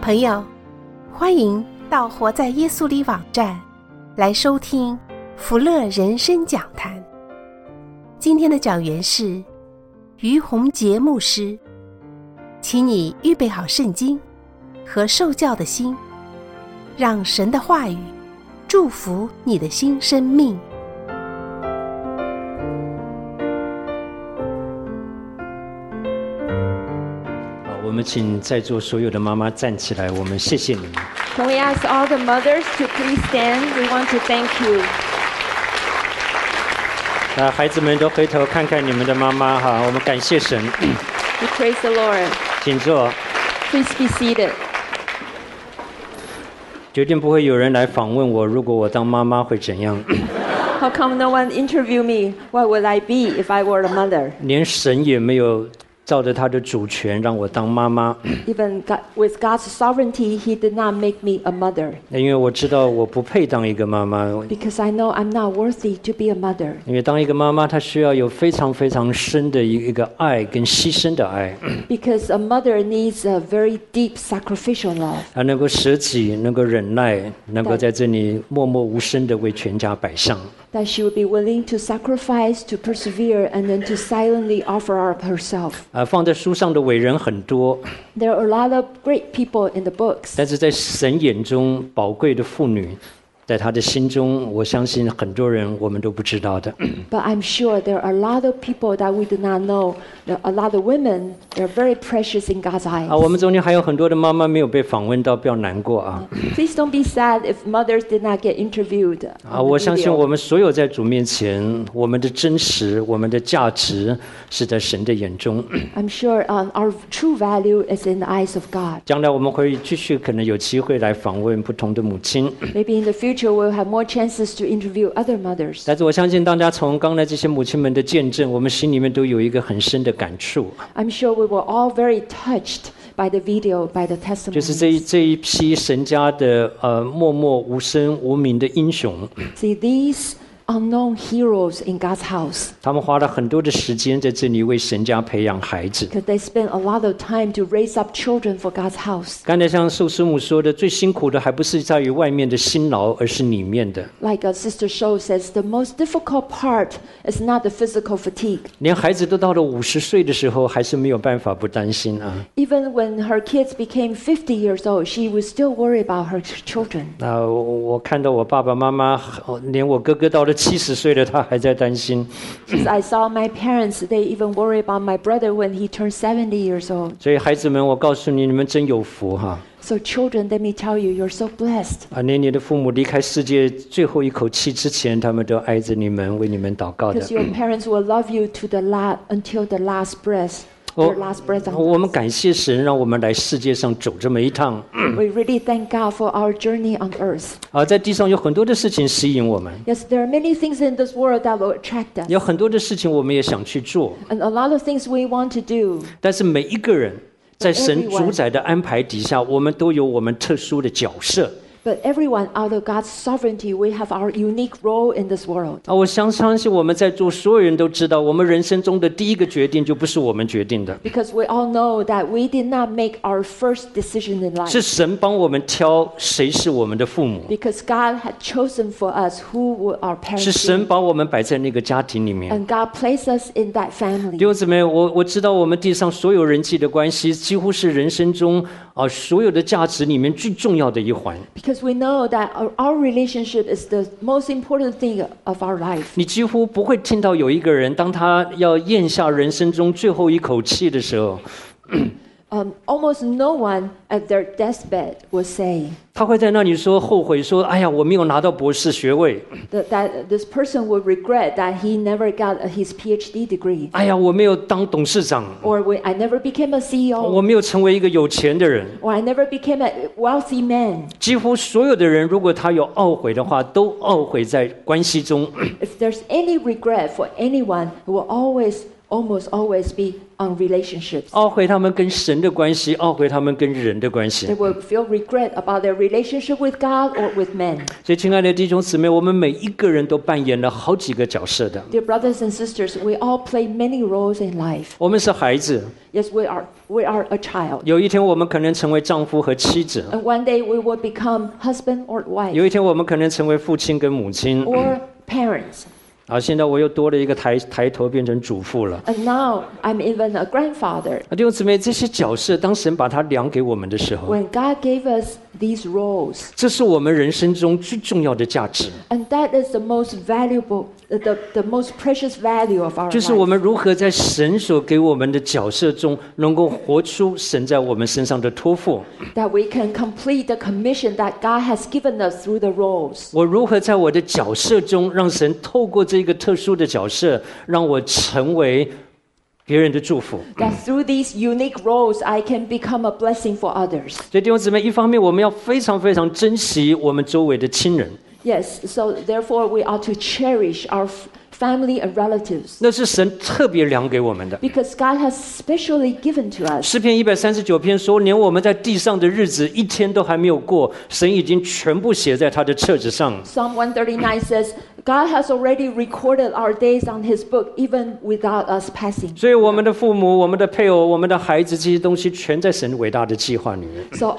朋友，欢迎到活在耶稣里网站来收听福乐人生讲坛。今天的讲员是于洪杰牧师，请你预备好圣经和受教的心，让神的话语祝福你的新生命。 我们请在座所有的妈妈站起来，我们谢谢你们。 Can we ask all the mothers to please stand? We want to thank you. 孩子们都回头看看你们的妈妈哈，我们感谢神。 We praise the Lord. 请坐。 Please be seated. 决定不会有人来访问我，如果我当妈妈会怎样？ How come no one interview me? What would I be if I were a mother? 连神也没有照着他的主权让我当妈妈。 Even God, with God's sovereignty, He did not make me a mother. 因为我知道我不配当一个妈妈。 Because I know I'm not worthy to be a mother. 因为当一个妈妈，她需要有非常非常深的一个爱跟牺牲的爱。 Because a mother needs a very deep sacrificial love. 她能够舍己，能够忍耐，能够在这里默默无声的为全家摆上。 That she would be willing to sacrifice, to persevere, and then to silently offer up herself. 放在书上的伟人很多。 There are a lot of great people in the books. 但是在神眼中宝贵的妇女，在她的心中，我相信很多人我们都不知道的。 But I'm sure there are a lot of people that we do not know. A lot of women, they're very precious in God's eyes. 我们中间还有很多的妈妈没有被访问到，不要难过啊。 Please don't be sad if mothers did not get interviewed. 我相信我们所有在主面前，我们的真实，我们的价值是在神的眼中。 I'm sure our true value is in the eyes of God. 将来我们会继续可能有机会来访问不同的母亲。 Maybe in the future we'll have more chances to interview other mothers. 但是我相信大家从刚才这些母亲们的见证，我们心里面都有一个很深的感触。 I'm sure we were all very touched by the video, by the testimony. 就是这一批神家的默默无声无名的英雄。 See, these unknown heroes in God's house. 他们花了很多的时间在这里为神家培养孩子。 Because they spend a lot of time to raise up children for God's house. 刚才像寿师母说的，最辛苦的还不是在于外面的辛劳，而是里面的。 Like Sister Shou says, the most difficult part is not the physical fatigue. 连孩子都到了50岁的时候，还是没有办法不担心啊。 Even when her kids became 50 years old, she would still worry about her children. 那我看到我爸爸妈妈，连我哥哥到了70岁了，他还在担心。 Since I saw my parents, they even worry about my brother when he turned 70 years old. 所以孩子们，我告诉你，你们真有福哈！ So children, let me tell you, you're so blessed. 连你的父母离开世界最后一口气之前，他们都爱着你们，为你们祷告的。 Because your parents will love you to the until the last breath. Your last breath on 我们 earth. 感谢神，让我们来世界上走这么一趟。 We really thank God for our journey on earth. 在地上有很多的事情吸引我们， Yes, there are many things in this world that will attract us. 有很多的事情我们也想去做， And a lot of things we want to do. 但是每一个人在神 Everyone 主宰的安排底下，我们都有我们特殊的角色。 But everyone, out of God's sovereignty, we have our unique role in this world. 我相信我们在座所有人都知道，我们人生中的第一个决定就不是我们决定的， Because we all know that we did not make our first decision in 是 life. 神帮我们挑谁是我们的父母， Because God had chosen for us who would our 是 parents 神 be. 把我们摆在那个家庭里面。 And God placed us in that 弟 family. 兄姊妹，我知道我们地上所有人际的关系，几乎是人生中所有的价值里面最重要的一环。 Because we know that our relationship is the most important thing of our life. 你几乎不会听到有一个人，当他要咽下人生中最后一口气的时候， Almost no one at their deathbed would say 他会在那里说后悔，说：“哎呀，我没有拿到博士学位。 that this person would regret that he never got his PhD degree. 哎呀，我没有当董事长， Or I never became a 我 CEO. 没有成为一个有钱的人。” Or I never became a wealthy man. 几乎所有的人，如果他有懊悔的话，都懊悔在关系中。 If there's any regret for anyone, it will always almost always be on relationships. 懊悔他们跟神的关系，懊悔他们跟人的关系 They。will feel regret about their relationship with God or with men. 所以，亲爱的弟兄姊妹，我们每一个人都扮演了好几个角色的。 Dear brothers and sisters, we all play many roles in life. 我们是孩子， Yes, we are a child. 有一天我们可能成为丈夫和妻子， And one day we will become husband or wife 有一天我们可能成为父亲跟母亲。 or parents. 现在我又多了一个抬头变成主妇了。 And now I'm even a grandfather. 弟兄姊妹，这些角色，当神把它量给我们的时候， When God gave us these roles, 这是我们人生中最重要的价值， and that is the most valuable, the most precious value of our 就是我 life. 们如何在神所给我们的角色中，能够活出神在我们身上的托付。 That we can complete the commission that God has given us through the roles. 我如何在我的角色中，让神透过这个特殊的角色，让我成为别人的祝福。 That through these unique roles, I can become a blessing for others. 所以弟兄姊妹，一方面我们要非常非常珍惜我们周围的亲人， Yes, so therefore we ought to cherish our family and relatives 那是神特别量给我们的。 because God has specially given to us. 诗篇139篇说，连我们在地上的日子一天都还没有过，神已经全部写在他的册子上。 Psalm 139 says, God has already recorded our days on his book, even without us passing. 所以我们的父母、我们的配偶、我们的孩子，这些东西全在神伟大的计划里面。 So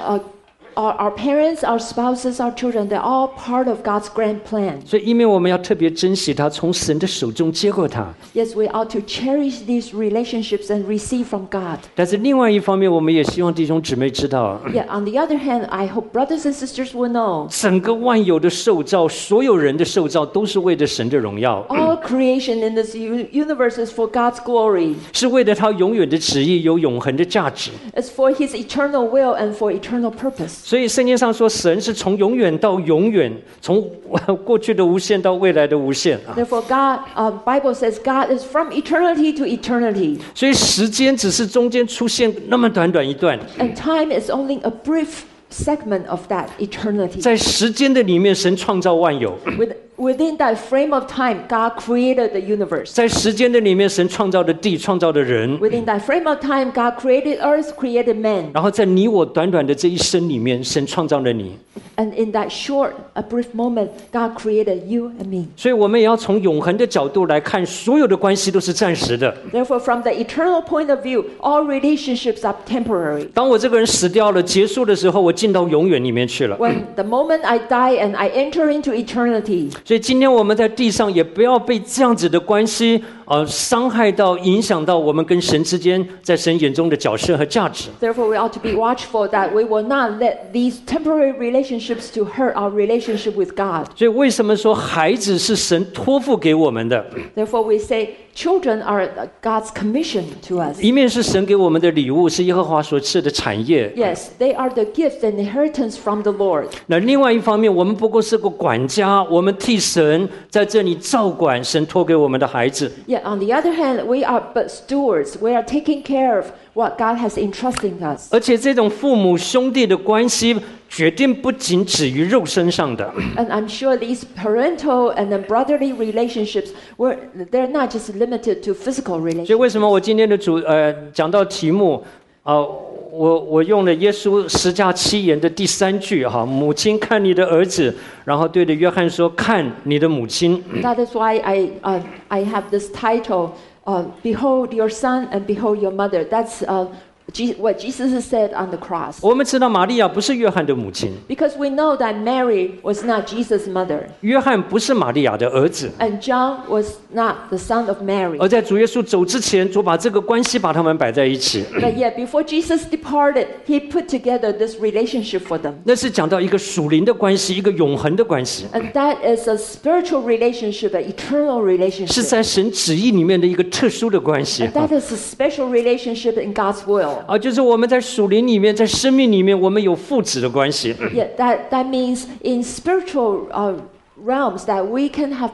our parents, our spouses, our children, they're all part of God's grand plan. 所以一面我们要特别珍惜他，从神的手中接过他； Yes, we ought to cherish these relationships and receive from God. 但是另外一方面，我们也希望弟兄姊妹知道， Yet on the other hand, I hope brothers and sisters will know 整个万有的受造，所有人的受造，都是为了神的荣耀， all creation in this universe is for God's glory. 是为了他永远的旨意，有永恒的价值。 It's for his eternal will and for eternal purpose. 所以圣经上说，神是从永远到永远，从过去的无限到未来的无限啊。 Therefore, Bible says God is from eternity to eternity. 所以时间只是中间出现那么短短一段， And time is only a brief segment of that eternity. 在时间的里面，神创造万有； Within that frame of time, God created the universe. 在时间的里面，神创造的地，创造的人。 Within that frame of time, God created earth, created man. 然后在你我短短的这一生里面，神创造了你。 And in that short, a brief moment, God created you and me. 所以我们也要从永恒的角度来看，所有的关系都是暂时的。 Therefore, from the eternal point of view, all relationships are temporary. 当我这个人死掉了、结束的时候，我进到永远里面去了。 When the moment I die and I enter into eternity. 所以今天我们在地上也不要被这样子的关系伤害到、影响到我们跟神之间在神眼中的角色和价值。 Therefore, we ought to be watchful that we will not let these temporary relationships to hurt our relationship with God. 所以为什么说孩子是神托付给我们的？ Therefore, we say children are God's commission to us. 一面是神给我们的礼物，是耶和华所赐的产业； Yes, they are the gifts and inheritance from the Lord. 那另外一方面，我们不过是个管家，我们替神在这里照管神托给我们的孩子。 Yet on the other hand, we are but stewards. We are taking care of what God has entrusted us. 而且这种父母兄弟的关系，决定不仅止于肉身上的。 And I'm sure these parental and then brotherly relationships, they're not just limited to physical 所以 relationships. 为什么我今天的讲到题目我用了耶稣十架七言的第3句哈，母亲看你的儿子，然后对着约翰说看你的母亲。 That is why I have this title, Behold your son and behold your mother. That's what Jesus said on the cross. 我们知道玛利亚不是约翰的母亲， Because we know that Mary was not Jesus' mother. 约翰不是玛利亚的儿子， And John was not the son of Mary. 而在主耶稣走之前，主把这个关系把他们摆在一起。 But yet, before Jesus departed, he put together this relationship for them. 那是讲到一个属灵的关系，一个永恒的关系， And that is a spiritual relationship, an eternal 是 relationship. 在神旨意里面的一个特殊的关系。 And that is a special relationship in God's will. 就是我们在属灵里面，在生命里面，我们有父子的关系。 Yet that means in spiritual realms that we can have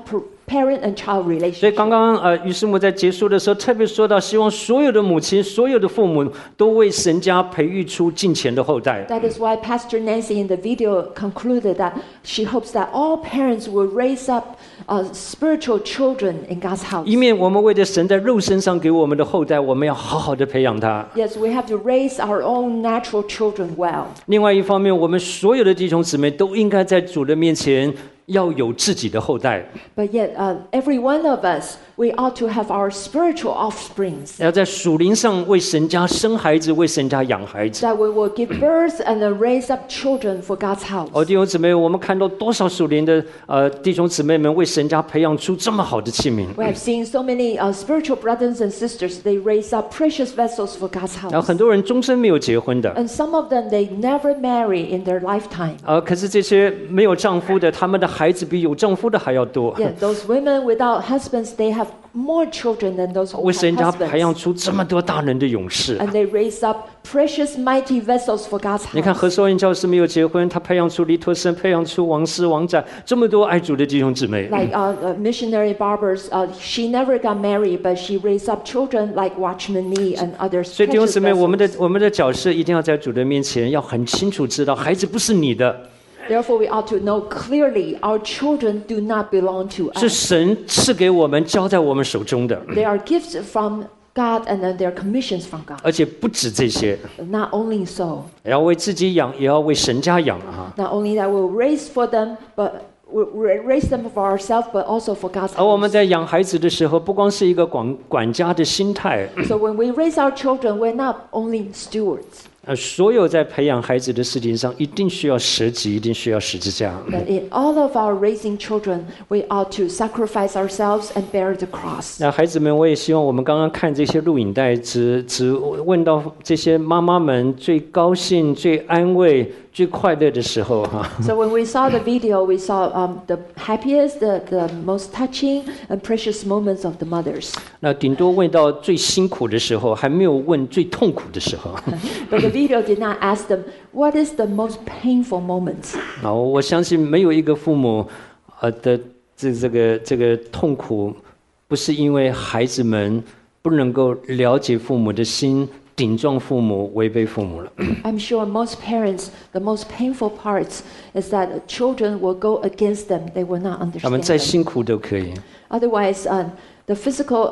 parent and child 所以刚 relationship. 刚于师母在结束的时候特别说到，希望所有的母亲、所有的父母都为神家培育出敬虔的后代。 That is why Pastor Nancy in the video concluded that she hopes that all parents will raise up spiritual children in God's house. 一面我们为着神在肉身上给我们的后代，我们要好好的培养他； Yes, we have to raise our own natural children well. 另外一方面，我们所有的弟兄姊妹都应该在主的面前要有自己的后代， But yet, every one of us, we ought to have our spiritual offsprings. 要在属灵上为神家生孩子，为神家养孩子。 That we will give birth and then raise up children for God's house. 弟兄姊妹，我们看到多少属灵的弟兄姊妹们为神家培养出这么好的器皿。 We have seen so many spiritual brothers and sisters. They raise up precious vessels for God's 然后 house. 很多人终身没有结婚的， And some of them, they never marry in their lifetime. 可是这些没有丈夫的，他们的孩子比有丈夫的还要多。 Yet those women without husbands, they have more children than those who 为 have 神家培养 husbands. 出这么多大能的勇士。 And they raise up precious, mighty vessels for God's 你看 house. 何寿恩教师没有结婚，他培养出黎托生，培养出王师、王展这么多爱主的弟兄姊妹。 Like missionary barbers, she never got married, but she raised up children like Watchman Nee and others. 所以弟兄 precious 姊妹，我们 vessels. 的角色一定要在主的面前要很清楚知道，孩子不是你的， Therefore, we ought to know clearly our children do not belong to 是 us. 神赐给我们、交在我们手中的。 They are gifts from God and then they're commissions from God. 而且不止这些， Not only so, 也要为自己养，也要为神家养啊。 not only that we'll raise for them, but we'll raise them for ourselves, but also for God's 而我们 house. 在养孩子的时候，不光是一个管家的心态， So when we raise our children, we're not only stewards. 所有在培养孩子的事情上，一定需要舍己，一定需要十字架。 But in all of our raising children, we ought to sacrifice ourselves and bear the cross. 那孩子们，我也希望我们刚刚看这些录影带，只问到这些妈妈们最高兴、最安慰、最快乐的时候哈。 So when we saw the video, we saw the happiest, the most touching and precious moments of the mothers. 那顶多问到最辛苦的时候，还没有问最痛苦的时候。 But the video did not ask them, what is the most painful moments? 啊，我相信没有一个父母，的这个痛苦，不是因为孩子们不能够了解父母的心，顶撞父母，违背父母了。 I'm sure most parents, the most painful parts is that children will go against them. They will not 他们 understand 再 them. 辛苦都可以。 Otherwise, the physical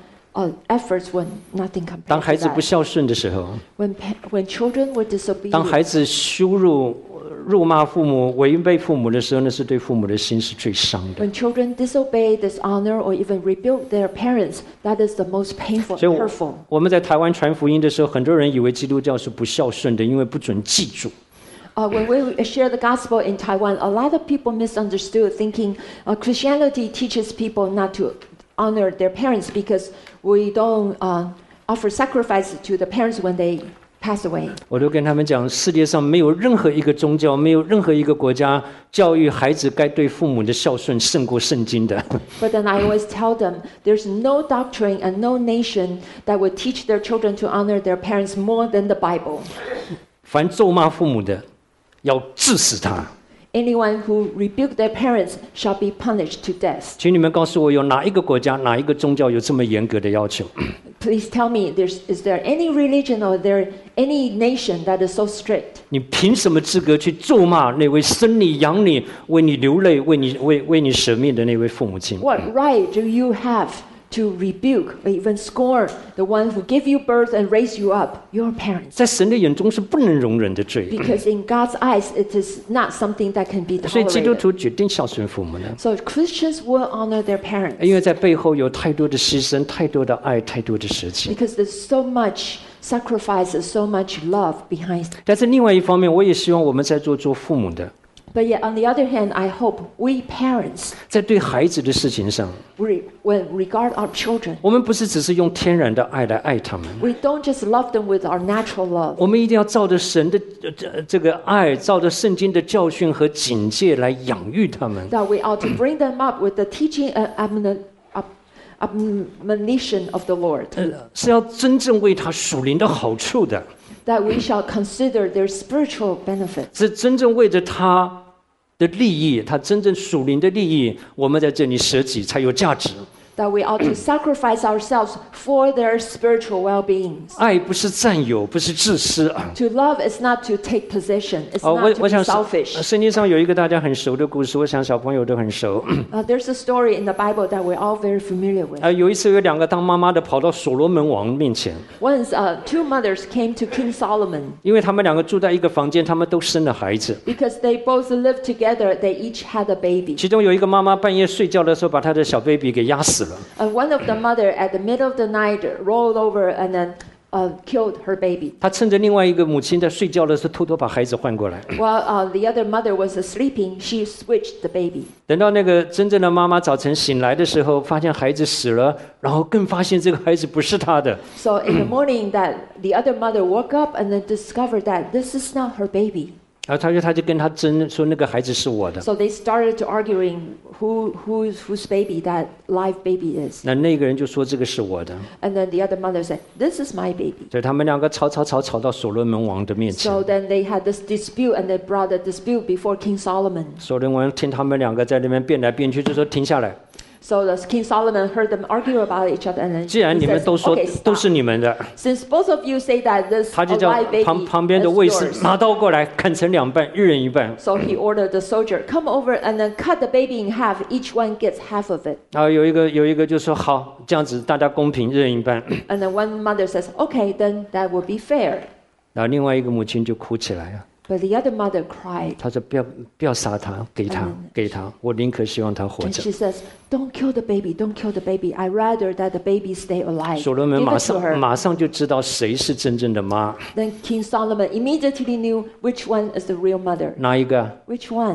efforts were nothing 当 compared 孩 to 子不 that. 孝顺的时候， When children were 当 disobedient, 孩子羞辱、辱骂父母、违背父母的时候，那是对父母的心是最伤的。 when children disobey, dishonor, or even rebuke their parents, that is the most painful 所以 and hurtful. 我们在台湾传福音的时候，很多人以为基督教是不孝顺的，因为不准祭祖。 When we share the gospel in Taiwan, a lot of people misunderstood, thinking Christianity teaches people not to honor their parents because we don't offer sacrifice to the parents when they pass away. 我都跟他们讲，世界上没有任何一个宗教，没有任何一个国家教育孩子该对父母的孝顺胜过圣经的。 But then I always tell them there's no doctrine and no nation that would teach their children to honor their parents more than the Bible. 凡咒骂父母的，要治死他。 Anyone who rebuked their parents shall be punished to death. 请你们告诉我，有哪一个国家、哪一个宗教有这么严格的要求？ Please tell me, is there any religion or there any nation that is so strict? 你凭什么资格去咒骂那位生你养你、为你流泪、为你舍命的那位父母亲？ What right do you have to rebuke or even scorn the one who gave you birth and raised you up, your parents? 在神的眼中是不能容忍的罪。 Because in God's eyes, it is not something that can be 所以基督 tolerated. 徒决定孝顺父母呢， So Christians will honor their parents 因为在背后有太多的牺牲、太多的爱、太多的舍己。 because there's so much sacrifice and so much love behind. 但是另外一方面，我也希望我们在做父母的， But yet, on the other hand, I hope we parents, 在对孩子的事情上， when regard our children, 我们不是只是用天然的爱来爱他们， we don't just love them with our natural love. 我们一定要照着神的这个爱，照着圣经的教训和警戒来养育他们。 That we ought to bring them up with the teaching and admonition of the Lord. 是要真正为他属灵的好处的， That we shall consider their spiritual benefit. 是真正为着他的利益，他真正属灵的利益，我们在这里舍己才有价值。 That we ought to sacrifice ourselves for their spiritual well-being. 爱不是占有，不是自私啊。 To love is not to take possession. It's not 我 to be 想 selfish. 圣经上有一个大家很熟的故事，我想小朋友都很熟。 There's a story in the Bible that we're all very familiar with. 有一次有2个当妈妈的跑到所罗门王面前， Once, two mothers came to King Solomon 因为他们2个住在一个房间，他们都生了孩子。 because they both lived together. They each had a baby. 其中有一个妈妈半夜睡觉的时候，把她的小 baby 给压死了。 And one of the mother at the middle of the night rolled over and then killed her baby. 她趁着另外一个母亲在睡觉的时候，偷偷把孩子换过来。 While the other mother was sleeping, she switched the baby. 等到那个真正的妈妈早晨醒来的时候，发现孩子死了，然后更发现这个孩子不是她的。 So in the morning, that the other mother woke up and then discovered that this is not her baby. 然后她就跟他争说那个孩子是我的。 So they started to arguing whose baby that live baby is. 那个人就说这个是我的。 And then the other mother said, "This is my baby." 所以他们2个吵到所罗门王的面前。 So then they had this dispute, and they brought the dispute before King Solomon. 所罗门王听他们2个在那边辩来辩去，就说停下来。 So King Solomon heard them argue about each other, and then 既然 he 你们 says, 都说 "Okay, 都 stop. 是你们的， Since both of you say that this 他就叫 live baby 旁边的 is 卫士 yours." 拿刀过来，砍成2半，一人一半。 So he ordered the soldier, "Come over and then cut the baby in half. Each one gets half of it." 然后有一个就说好，这样子大家公平，一人一半。 And then one mother says, "Okay, then that would be fair." 然后另外一个母亲就哭起来了， But the other mother cried, 她说不要杀他，给他，我宁可希望他活 and 着。 she says, "Don't kill the baby. Don't kill the baby. I rather that the baby stay alive." 所罗门 Give it to her. 马上就知道谁是真正的妈， Then King Solomon immediately knew which one is the real mother. 哪一个？ Which one?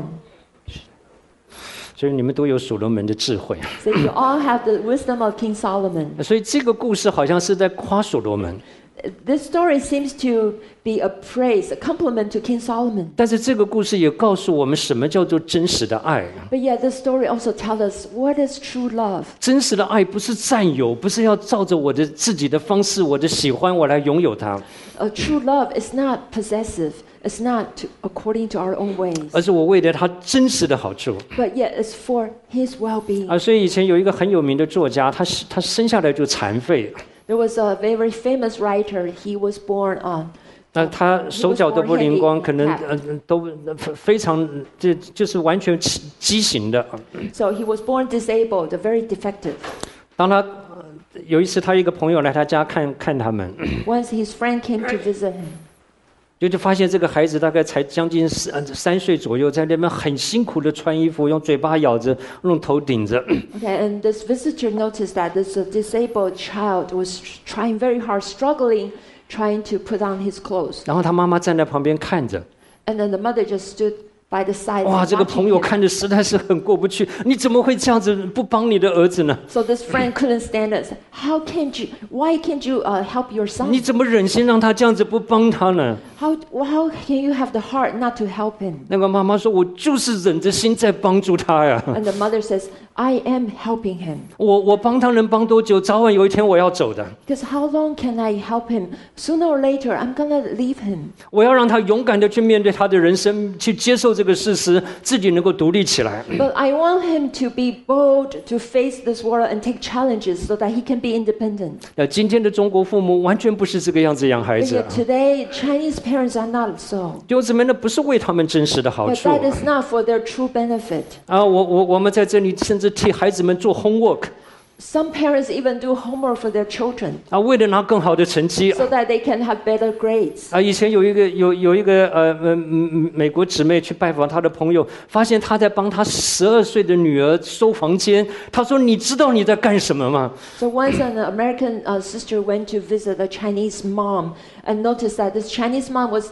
所以你们都有所罗门的智慧。 So you all have the wisdom of King Solomon. 所以这个故事好像是在夸所罗门， This story seems to be a praise, a compliment to King Solomon. 但是这个故事也告诉我们什么叫做真实的爱。 But yet, this story also tells us what is true love. 真实的爱不是占有，不是要照着我的自己的方式、我的喜欢我来拥有它， A true love is not possessive. It's not according to our own ways. 而是我为了它真实的好处。 But yet, it's for His well-being. 所以以前有一个很有名的作家，他生下来就残废， There was a very famous writer. He was born on. 那他手脚都不灵光，可能都非常就是完全畸形的。 So he was born disabled, very defective. 当他有一次，他一个朋友来他家看他们， Once his friend came to visit him, 就发现这个孩子大概才将近3岁左右，在那边很辛苦的穿衣服，用嘴巴咬着，用头顶着。 okay, and this visitor noticed that this disabled child was trying very hard, struggling, trying to put on his clothes. 然后他妈妈站在旁边看着， And then the mother just stood by the side. 哇， and 这个朋 watching 友 him. 看着实在是很过不去，你怎么会这样子不帮你的儿子呢？ So this friend couldn't stand it. How can't you? Why can't you help your 你 son? 怎么忍心让他这样子不帮他呢？ How can you have the heart not to help him? 那个妈妈说：“我就是忍着心在帮助他呀， And the mother says, I am helping him. 我帮他能帮多久？早晚有一天我要走的， Because how long can I help him? Sooner or later, I'm gonna leave him. 我要让他勇敢的去面对他的人生，去接受这个事实，自己能够独立起来。 But I want him to be bold to face this world and take challenges so that he can be independent. 今天的中国父母完全不是这个样子养孩 But 子 yet today, Chinese parents are not so. 弟兄姊妹，那不是为他们真实的好 But 处 that is not for their true benefit. 我们在这里甚至替孩子们做 homework Some parents even do homework for their children 为了拿更好的成绩 so that they can have better grades. 以前有一个美国姊妹去拜访她的朋友，发现她在帮她12岁的女儿收房间。她说：“你知道你在干什么吗？” So once an American sister went to visit a Chinese mom and noticed that this Chinese mom was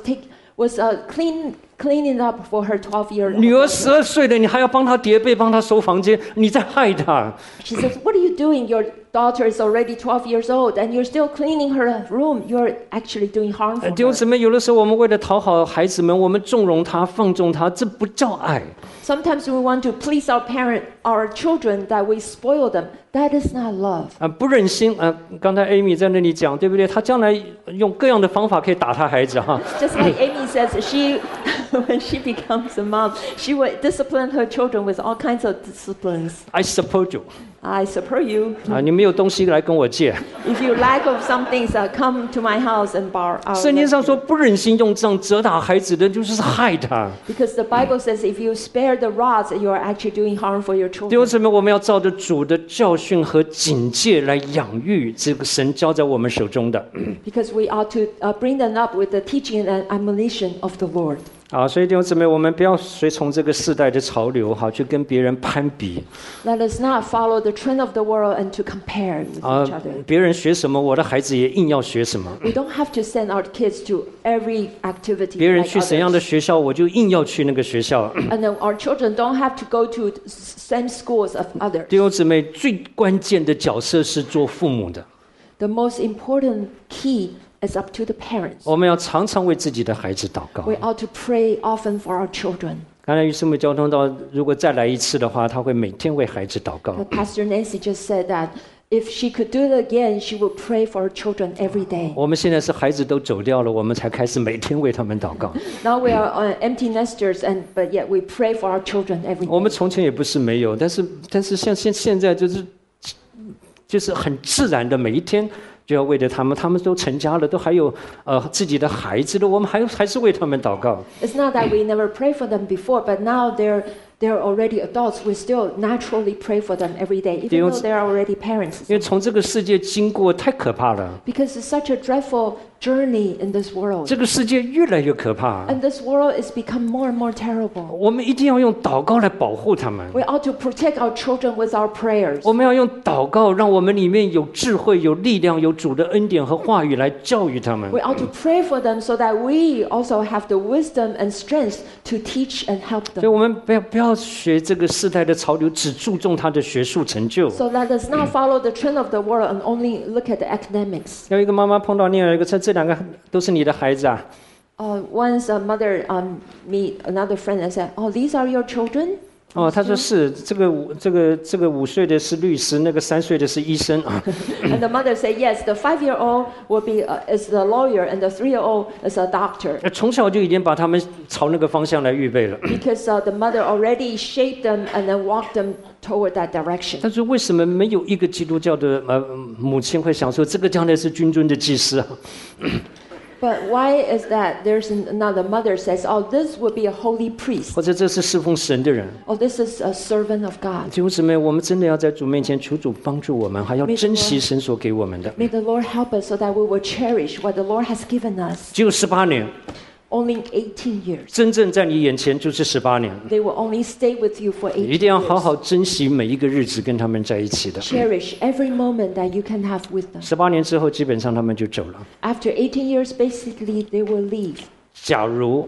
cleaning up for her 12-year-old 女儿 daughter. 12岁了，你还要帮她叠被，帮她收房间，你在害她。 She says, "What are you doing? Your daughter is already 12 years old and you're still cleaning her room. You're actually doing harm for 弟兄 her." 姊妹，有的时候我们为了讨好孩子们，我们纵容他、放纵他，这不叫爱。 Sometimes we want to please our children, that we spoil them. That is not love. 不忍心刚才 Amy 在那里讲，对不对？她将来用各样的方法可以打她孩子哈。 Just like Amy says, when she becomes a mom, she will discipline her children with all kinds of disciplines. I support you. I support you. 你没有东西来跟我借。 If you lack of some things, come to my house and borrow. 圣经上说，不忍心用杖责打孩子的，就是害他。 Because the Bible says if you spare the rods, you are actually doing harm for your 弟 children. 兄姊妹，我们要照着主的教训和警戒来养育这个神交在我们手中的。 Because we ought to bring them up with the teaching and admonition of the Lord. 好，所以弟兄姊妹，我们不要随从这个世代的潮流，好去跟别人攀比。 Let us not follow the trend of the world and to compare with each other. 别人学什么，我的孩子也硬要学什么。 We don't have to send our kids to every activity 别人 like 去怎样的 others. 学校，我就硬要去那个学校。 And then our children don't have to go to same schools of others. 弟兄姊妹，最关键的角色是做父母的。 The most important key is up to the parents. 我们要常常为自己的孩子祷告。 We ought to pray often for our children. 刚才于师母交通到，如果再来一次的话，他会每天为孩子祷告。 But Pastor Nancy just said that if she could do it again, she would pray for her children every day. 我们现在是孩子都走掉了，我们才开始每天为他们祷告。 Now we are empty nesters, but yet we pray for our children every 我们 day. 从前也不是没有，但是现在就是很自然的，每一天就要为着他们都成家了，都还有自己的孩子了，我们还是为他们祷告。 It's not that we never prayed for them before, but now they're already adults. We still naturally pray for them every day, even though they're already parents. 因为从这个世界经过太可怕了， Because it's such a dreadful journey in this world. 这个世界越来越可怕， And this world is become more and more terrible. 我们一定要用祷告来保护他们。 We ought to protect our children with our prayers. 我们要用祷告，让我们里面有智慧、有力量、有主的恩典和话语来教育他们。 We ought to pray for them so that we also have the wisdom and strength to teach and help 所以 them. 我们不要学这个世代的潮流，只注重他的学术成就。 So let us not follow the trend of the world and only look at the academics. 有一个妈妈碰到另外一个，这两个都是你的孩子啊。 Once a mother meet another friend and said, "Oh, these are your children?" 哦，他说是这个5岁的是律师，那个3岁的是医生啊。 And the mother said, "Yes, the 5-year-old will be is the lawyer, and the 3-year-old is a doctor." 从小就已经把他们朝那个方向来预备了。 Because the mother already shaped them and then walked them toward that direction. 但是为什么没有一个基督教的母亲会想说，这个将来是君尊的祭司啊？ But why is that there's another mother says, "Oh, this would be a holy priest. 或者这是侍奉神的人？ Oh, this is a servant of God." 弟兄姊妹，我们真的要在主面前求主帮助我们，还要珍惜神所给我们的。 May the Lord help us so that we will cherish what the Lord has given us. 只有18年， Only 18 years. 真正在你眼前就是18年。 They will only stay with you for 18 一定要好 years. 好珍惜每一个日子跟他们在一起的。 Cherish every moment that you can have with them. 18年之后，基本上他们就走了。 After 18 years, basically, they will leave. 假如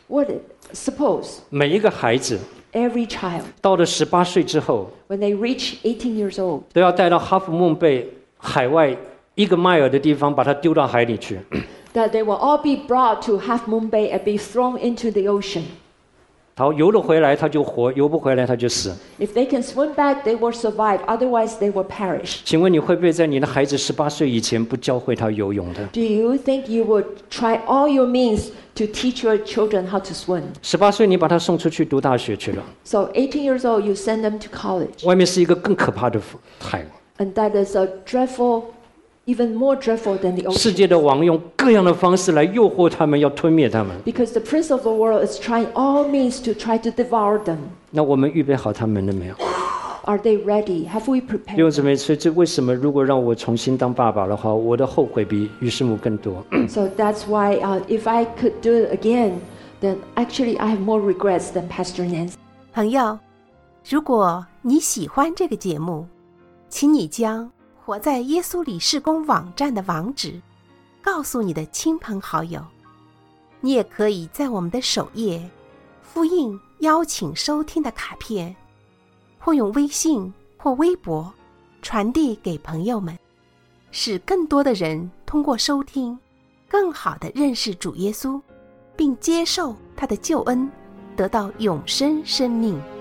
Suppose 每一个孩子 every child, 到了18岁之后， when they reach 18 years old, 都要带到哈弗蒙贝海外1个迈尔的地方，把他丢到海里去。 that they will all be brought to Half Moon Bay and be thrown into the ocean. 他游了回来他就活，游不回来他就死。 If they can swim back, they will survive. Otherwise, they will perish. 请问你会不会在你的孩子18岁以前不教会他游泳的？ Do you think you would try all your means to teach your children how to swim? 18岁你把他送出去读大学去了， So 18 years old, you send them to college. 外面是一个更可怕的海。 And that is a dreadful, even more dreadful than the 世 ocean. 界的王用各样的方式来诱惑他们，要吞灭他们。 Because the prince of the world is trying all means to try to devour them. 那我们预备好他们了没有？ Are they ready? Have we 弟 prepared? 兄姊妹，所以这为什么如果让我重新当爸爸的话，我的后悔比于师母更多。 So that's why if I could do it again, then actually I have more regrets than Pastor Nancy. 朋友，如果你喜欢这个节目，请你将活在耶稣里事工网站的网址告诉你的亲朋好友。你也可以在我们的首页复印邀请收听的卡片，或用微信或微博传递给朋友们，使更多的人通过收听更好地认识主耶稣，并接受他的救恩，得到永生生命。